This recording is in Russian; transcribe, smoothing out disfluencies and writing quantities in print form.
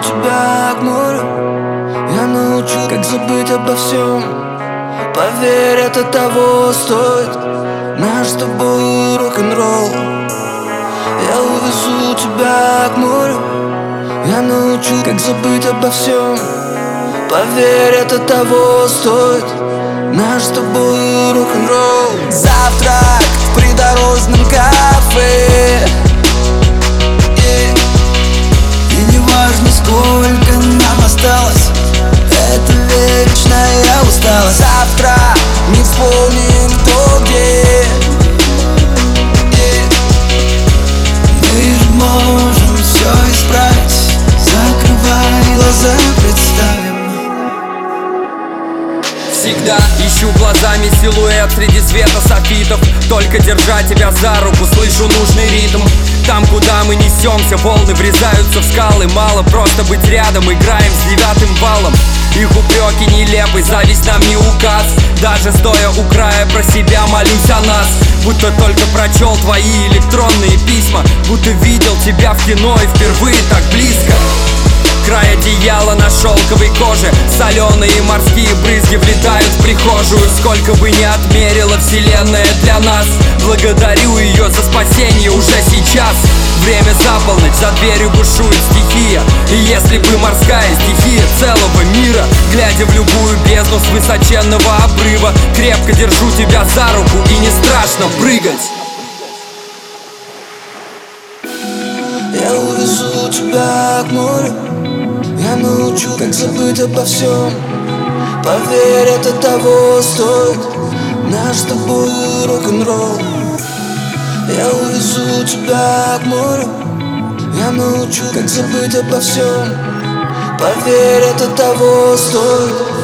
тебя к морю. Я научу, как забыть обо всем. Поверь, это того стоит. Наш с тобой рок-н-ролл. Я увезу тебя к морю. Я научу, как забыть обо всем. Поверь, это того стоит. Наш с тобой рок-н-ролл. Завтрак в придорожном кафе. И не важно, сколько нам осталось, это вечная усталость. Завтра не вспомним, кто где. Мы же можем все исправить. Закрывай глаза, представим. Всегда ищу глазами силуэт среди света софитов. Только держа тебя за руку, слышу нужный ритм. Там, куда мы несемся, волны врезаются в скалы. Мало просто быть рядом, играем с 9-м валом. Их упреки нелепы, зависть нам не указ. Даже стоя у края, про себя молюсь о нас. Будто только прочел твои электронные письма, будто видел тебя в кино и впервые так близко. Край одеяла на шелковой коже, соленые морские брызги влетают в прихожую. Сколько бы ни отмерила вселенная для нас, благодарю ее за спасение уже сейчас. Время за полночь, за дверью бушует стихия. И если бы морская стихия целого мира, глядя в любую бездну с высоченного обрыва, крепко держу тебя за руку, и не страшно прыгать. Я увезу тебя к морю. Я научу, как забыть обо всем. Поверь, это того стоит. Наш с тобой рок-н-ролл. Я увезу тебя к морю. Я научу, как забыть обо всем. Поверь, это того стоит.